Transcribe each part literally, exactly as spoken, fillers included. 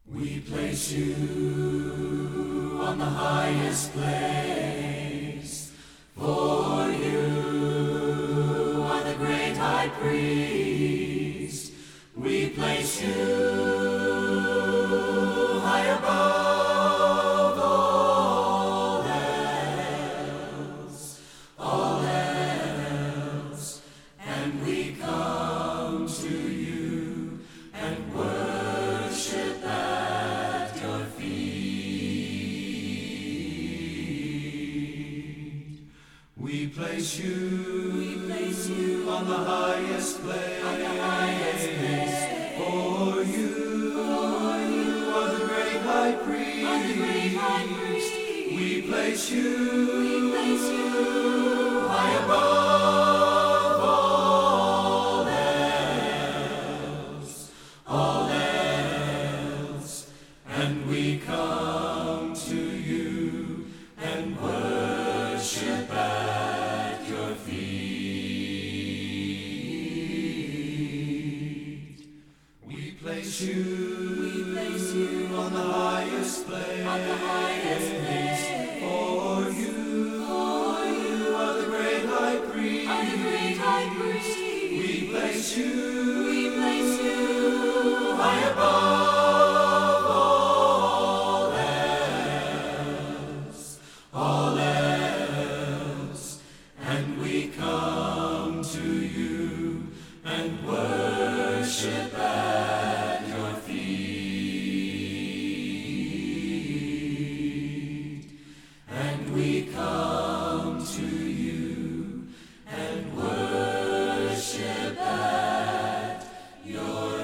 We place you on the highest place, for you are the great high priest. We place you high above all else, all else, and we come to you and worship at your feet. We place you, we place you on the highest place, on the highest place. For you, for you are the great high priest. Are the great high priest. We place you, we place you high above all else, all else, and we come to you and worship at your feet. We place you, we place you on the highest place, on the highest place. For you, for you are the great high priest. Are the great high priest. We place you, we place you high above all else, all else, and we come to you and worship at your feet. And we come to you and worship at your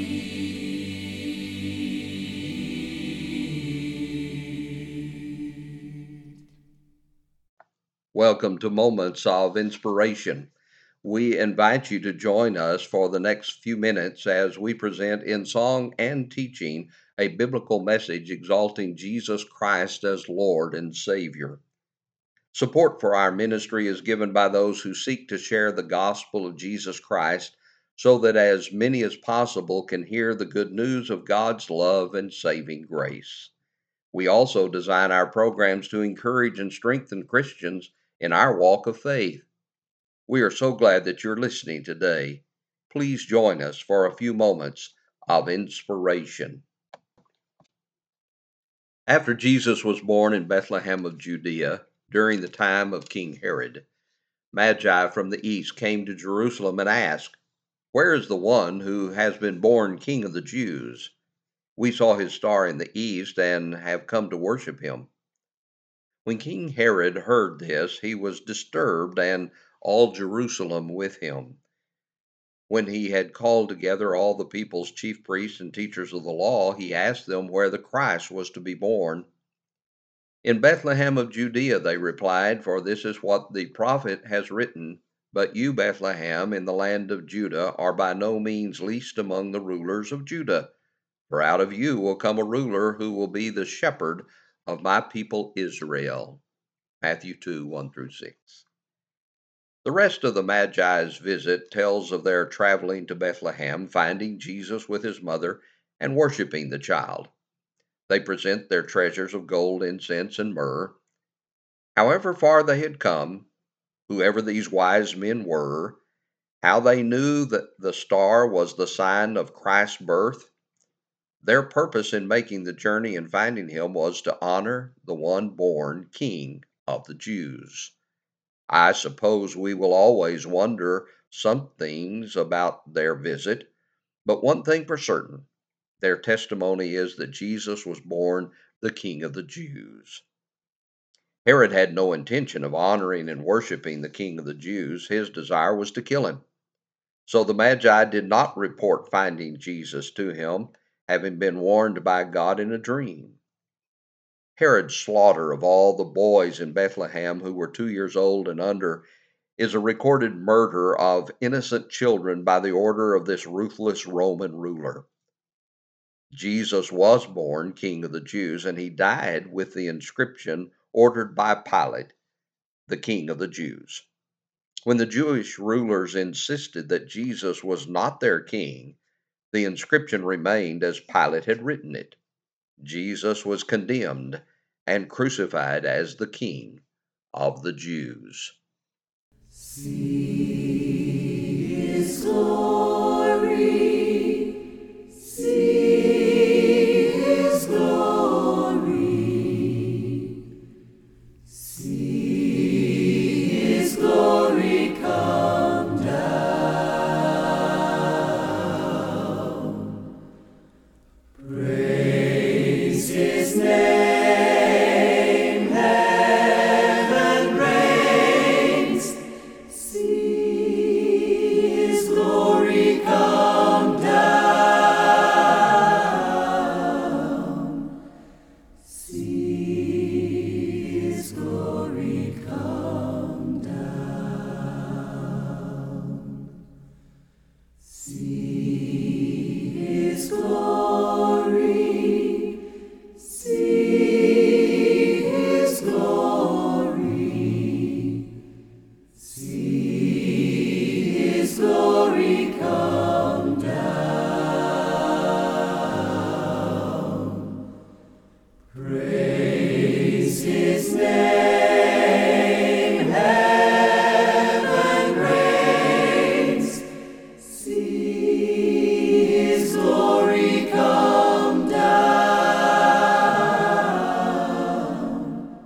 feet. Welcome to Moments of Inspiration. We invite you to join us for the next few minutes as we present in song and teaching a biblical message exalting Jesus Christ as Lord and Savior. Support for our ministry is given by those who seek to share the gospel of Jesus Christ so that as many as possible can hear the good news of God's love and saving grace. We also design our programs to encourage and strengthen Christians in our walk of faith. We are so glad that you're listening today. Please join us for a few moments of inspiration. After Jesus was born in Bethlehem of Judea during the time of King Herod, Magi from the east came to Jerusalem and asked, "Where is the one who has been born King of the Jews? We saw his star in the east and have come to worship him." When King Herod heard this, he was disturbed, and all Jerusalem with him. When he had called together all the people's chief priests and teachers of the law, he asked them where the Christ was to be born. "In Bethlehem of Judea," they replied, "for this is what the prophet has written. But you, Bethlehem, in the land of Judah, are by no means least among the rulers of Judah. For out of you will come a ruler who will be the shepherd of my people Israel." Matthew two, one through six. The rest of the Magi's visit tells of their traveling to Bethlehem, finding Jesus with his mother, and worshiping the child. They present their treasures of gold, incense, and myrrh. However far they had come, whoever these wise men were, how they knew that the star was the sign of Christ's birth, their purpose in making the journey and finding him was to honor the one born King of the Jews. I suppose we will always wonder some things about their visit, but one thing for certain, their testimony is that Jesus was born the King of the Jews. Herod had no intention of honoring and worshiping the King of the Jews. His desire was to kill him. So the Magi did not report finding Jesus to him, having been warned by God in a dream. Herod's slaughter of all the boys in Bethlehem who were two years old and under is a recorded murder of innocent children by the order of this ruthless Roman ruler. Jesus was born King of the Jews, and he died with the inscription ordered by Pilate, the King of the Jews. When the Jewish rulers insisted that Jesus was not their king, the inscription remained as Pilate had written it. Jesus was condemned and crucified as the King of the Jews. See His glory, see His glory, see His glory come down. Praise His name, heaven reigns. See His glory come down. See His glory come down. See His glory. See His glory. See His glory come down. Praise His name, heaven reigns. See His glory come down.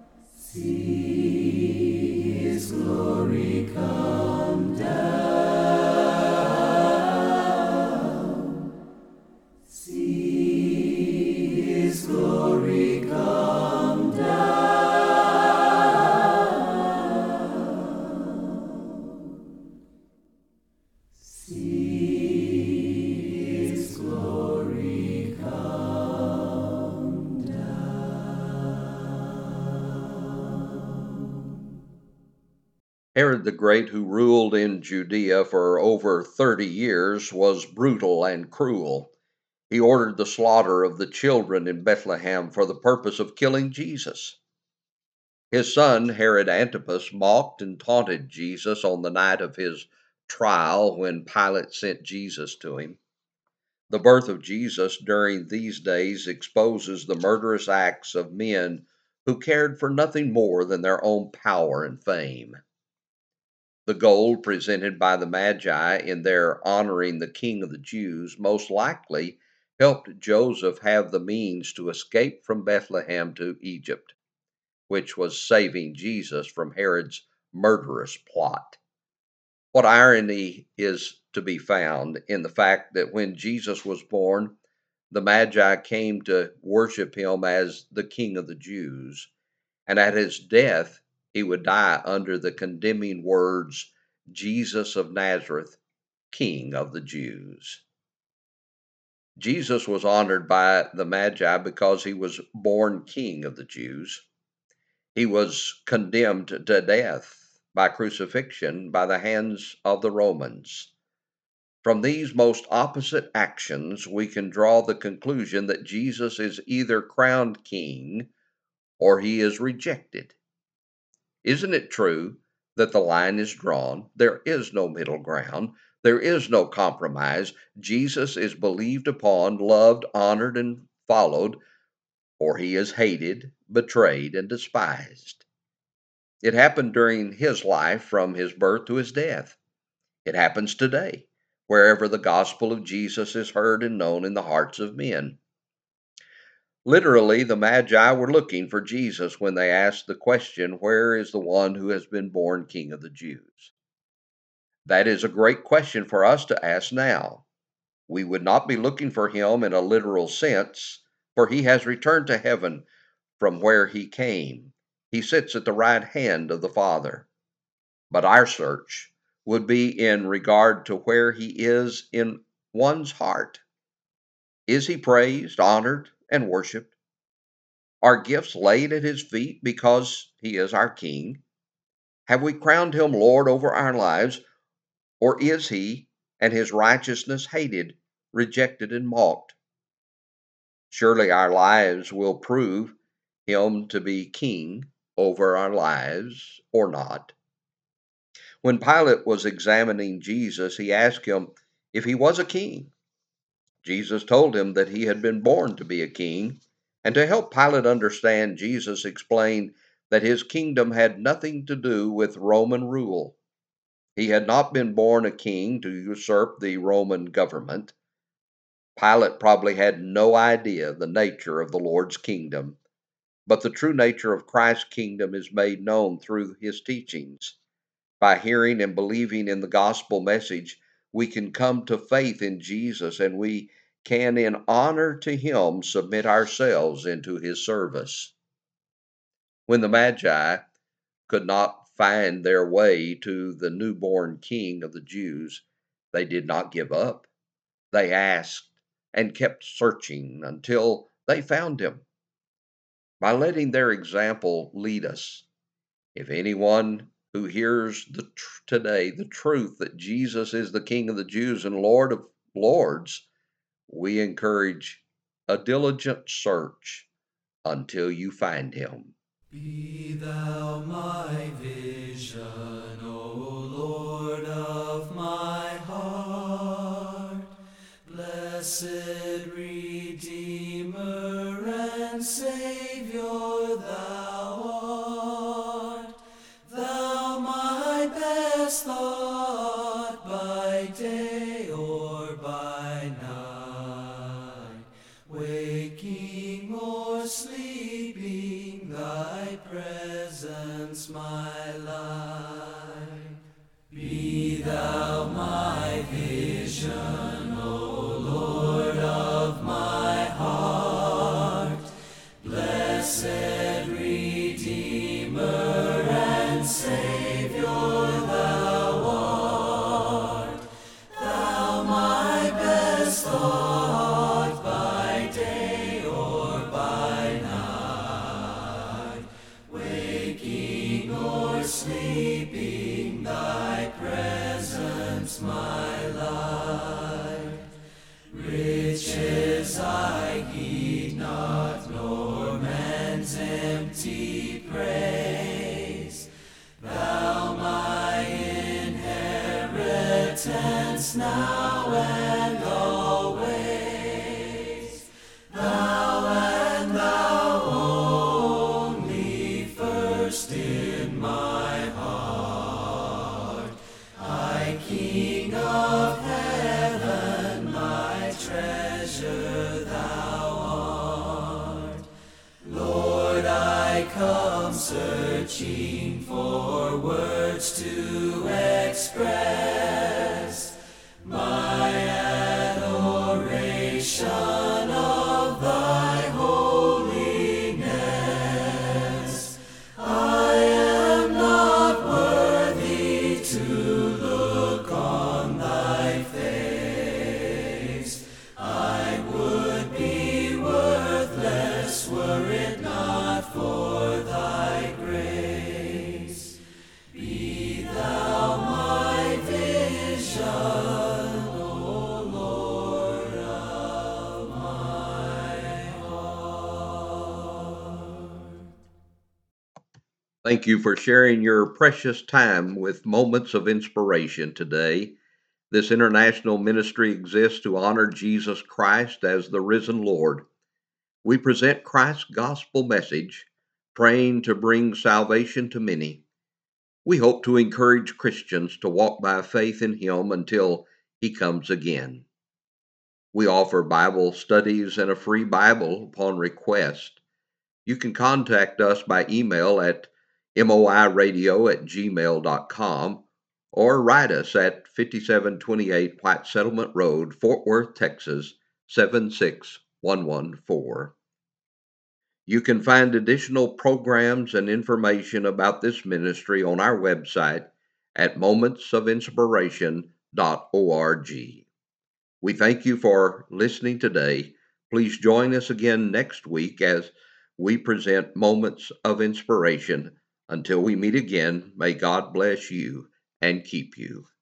See His glory come down. See His glory come down. See His glory come down. Herod the Great, who ruled in Judea for over thirty years, was brutal and cruel. He ordered the slaughter of the children in Bethlehem for the purpose of killing Jesus. His son, Herod Antipas, mocked and taunted Jesus on the night of his trial when Pilate sent Jesus to him. The birth of Jesus during these days exposes the murderous acts of men who cared for nothing more than their own power and fame. The gold presented by the Magi in their honoring the King of the Jews most likely helped Joseph have the means to escape from Bethlehem to Egypt, which was saving Jesus from Herod's murderous plot. What irony is to be found in the fact that when Jesus was born, the Magi came to worship him as the King of the Jews, and at his death, he would die under the condemning words, Jesus of Nazareth, King of the Jews. Jesus was honored by the Magi because he was born King of the Jews. He was condemned to death by crucifixion by the hands of the Romans. From these most opposite actions, we can draw the conclusion that Jesus is either crowned king or he is rejected. Isn't it true that the line is drawn? There is no middle ground. There is no compromise. Jesus is believed upon, loved, honored, and followed, or he is hated, betrayed, and despised. It happened during his life from his birth to his death. It happens today, wherever the gospel of Jesus is heard and known in the hearts of men. Literally, the Magi were looking for Jesus when they asked the question, "Where is the one who has been born King of the Jews?" That is a great question for us to ask now. We would not be looking for him in a literal sense, for he has returned to heaven from where he came. He sits at the right hand of the Father. But our search would be in regard to where he is in one's heart. Is he praised, honored, and worshiped? Are gifts laid at his feet because he is our King? Have we crowned him Lord over our lives? Or is he and his righteousness hated, rejected, and mocked? Surely our lives will prove him to be King over our lives or not. When Pilate was examining Jesus, he asked him if he was a king. Jesus told him that he had been born to be a king, And to help Pilate understand, Jesus explained that his kingdom had nothing to do with Roman rule. He had not been born a king to usurp the Roman government. Pilate probably had no idea the nature of the Lord's kingdom, but the true nature of Christ's kingdom is made known through his teachings. By hearing and believing in the gospel message, we can come to faith in Jesus, and we can, in honor to him, submit ourselves into his service. When the Magi could not find their way to the newborn king of the Jews, they did not give up. They asked and kept searching until they found him. By letting their example lead us, if anyone who hears the tr- today the truth that Jesus is the King of the Jews and Lord of Lords, we encourage a diligent search until you find him. Be thou my vision, O Lord of my heart, blessed Redeemer and Savior thou art, thou my best thought by day or by night, waking or sleeping, thy presence my light. Be thou my vision, O Lord of my heart, blessed Redeemer and Savior thou art, thou my best thought by day or by night, waking or sleeping, thy presence my light. Riches I heed not, nor man's empty praise, thou my inheritance now and always, thou and thou only first in my heart, I King of heaven, my treasure thou art. Lord, I come searching for words to express my adoration of thy holiness. I am not worthy to look on thy face. I would be worthless were it not for thy grace. Be thou my vision, O Lord of my heart. Thank you for sharing your precious time with Moments of Inspiration today. This international ministry exists to honor Jesus Christ as the risen Lord. We present Christ's gospel message, praying to bring salvation to many. We hope to encourage Christians to walk by faith in him until he comes again. We offer Bible studies and a free Bible upon request. You can contact us by email at moiradio at gmail dot com or write us at fifty-seven twenty-eight White Settlement Road, Fort Worth, Texas seven six one one four. You can find additional programs and information about this ministry on our website at moments of inspiration dot org. We thank you for listening today. Please join us again next week as we present Moments of Inspiration. Until we meet again, may God bless you and keep you.